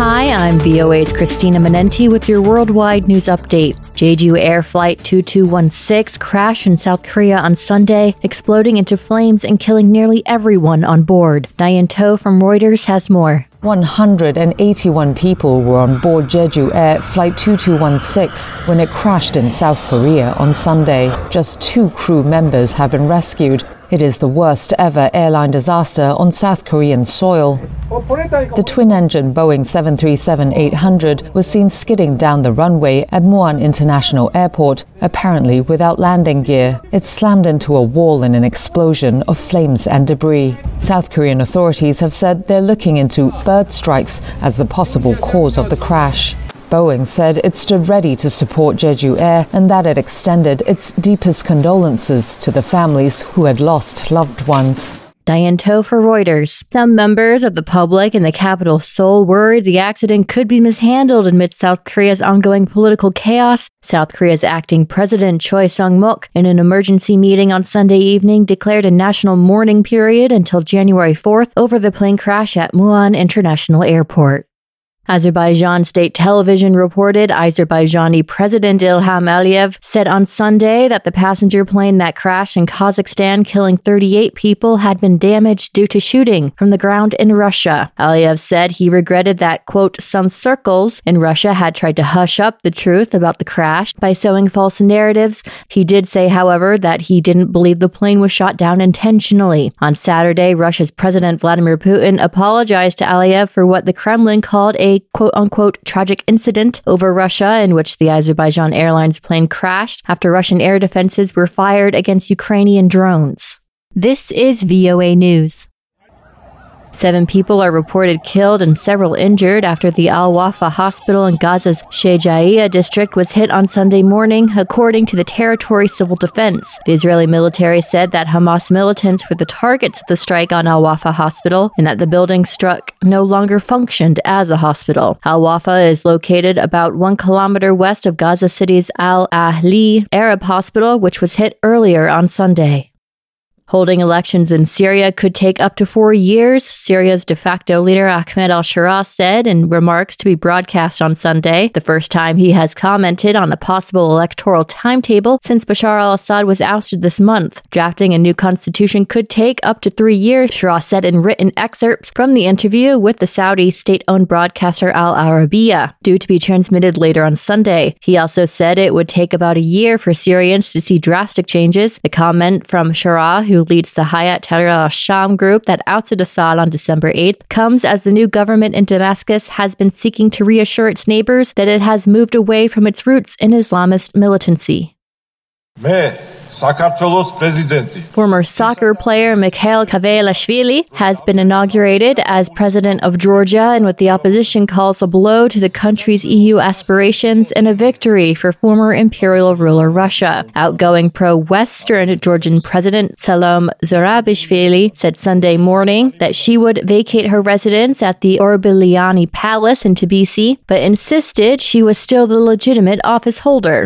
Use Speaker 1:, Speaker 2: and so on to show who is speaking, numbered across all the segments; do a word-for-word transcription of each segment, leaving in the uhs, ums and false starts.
Speaker 1: Hi, I'm V O A's Christina Manenti with your worldwide news update. Jeju Air Flight two two one six crashed in South Korea on Sunday, exploding into flames and killing nearly everyone on board. Diane To from Reuters has more.
Speaker 2: one hundred eighty-one people were on board Jeju Air Flight two two one six when it crashed in South Korea on Sunday. Just two crew members have been rescued. It is the worst ever airline disaster on South Korean soil. The twin-engine Boeing seven thirty-seven eight hundred was seen skidding down the runway at Muan International Airport, apparently without landing gear. It slammed into a wall in an explosion of flames and debris. South Korean authorities have said they're looking into bird strikes as the possible cause of the crash. Boeing said it stood ready to support Jeju Air and that it extended its deepest condolences to the families who had lost loved ones.
Speaker 1: Diane To for Reuters. Some members of the public in the capital Seoul worried the accident could be mishandled amid South Korea's ongoing political chaos. South Korea's acting president Choi Sung-mok, in an emergency meeting on Sunday evening, declared a national mourning period until January fourth over the plane crash at Muan International Airport. Azerbaijan state television reported Azerbaijani President Ilham Aliyev said on Sunday that the passenger plane that crashed in Kazakhstan, killing thirty-eight people, had been damaged due to shooting from the ground in Russia. Aliyev said he regretted that, quote, some circles in Russia had tried to hush up the truth about the crash by sowing false narratives. He did say, however, that he didn't believe the plane was shot down intentionally. On Saturday, Russia's President Vladimir Putin apologized to Aliyev for what the Kremlin called a A quote-unquote tragic incident over Russia in which the Azerbaijan Airlines plane crashed after Russian air defenses were fired against Ukrainian drones. This is V O A News. Seven people are reported killed and several injured after the Al-Wafa hospital in Gaza's Shejaiya district was hit on Sunday morning, according to the Territory Civil Defense. The Israeli military said that Hamas militants were the targets of the strike on Al-Wafa hospital and that the building struck no longer functioned as a hospital. Al-Wafa is located about one kilometer west of Gaza City's Al-Ahli Arab hospital, which was hit earlier on Sunday. Holding elections in Syria could take up to four years, Syria's de facto leader Ahmed al-Sharaa said in remarks to be broadcast on Sunday, the first time he has commented on a possible electoral timetable since Bashar al-Assad was ousted this month. Drafting a new constitution could take up to three years, Sharaa said in written excerpts from the interview with the Saudi state-owned broadcaster Al Arabiya, due to be transmitted later on Sunday. He also said it would take about a year for Syrians to see drastic changes. The comment from Sharaa, who leads the Hayat Tahrir al-Sham group that ousted Assad on December eighth, comes as the new government in Damascus has been seeking to reassure its neighbors that it has moved away from its roots in Islamist militancy. Former soccer player Mikhail Kaveilashvili has been inaugurated as president of Georgia in what the opposition calls a blow to the country's E U aspirations and a victory for former imperial ruler Russia. Outgoing pro-Western Georgian President Salom Zurabishvili said Sunday morning that she would vacate her residence at the Orbiliani Palace in Tbilisi, but insisted she was still the legitimate office holder.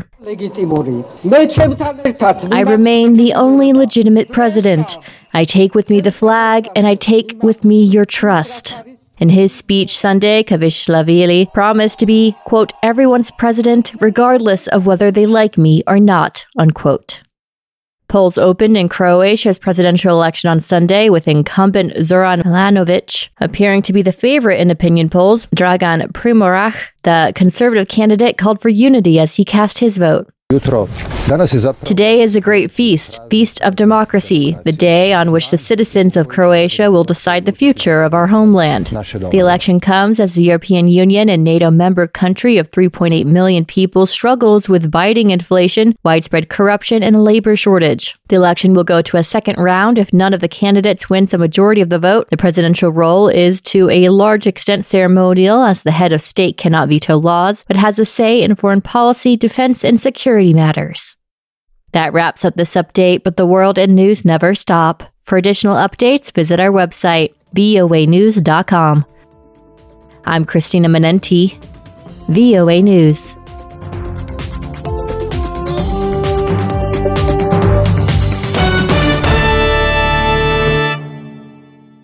Speaker 1: I remain the only legitimate president. I take with me the flag, and I take with me your trust. In his speech Sunday, Kaveilashvili promised to be, quote, everyone's president, regardless of whether they like me or not, unquote. Polls opened in Croatia's presidential election on Sunday, with incumbent Zoran Milanovic appearing to be the favorite in opinion polls. Dragan Primorac, the conservative candidate, called for unity as he cast his vote. Today is a great feast, feast of democracy, the day on which the citizens of Croatia will decide the future of our homeland. The election comes as the European Union and NATO member country of three point eight million people struggles with biting inflation, widespread corruption, and a labor shortage. The election will go to a second round if none of the candidates wins a majority of the vote. The presidential role is to a large extent ceremonial, as the head of state cannot veto laws, but has a say in foreign policy, defense, and security matters. That wraps up this update, but the world and news never stop. For additional updates, visit our website, V O A news dot com. I'm Christina Manenti, V O A News.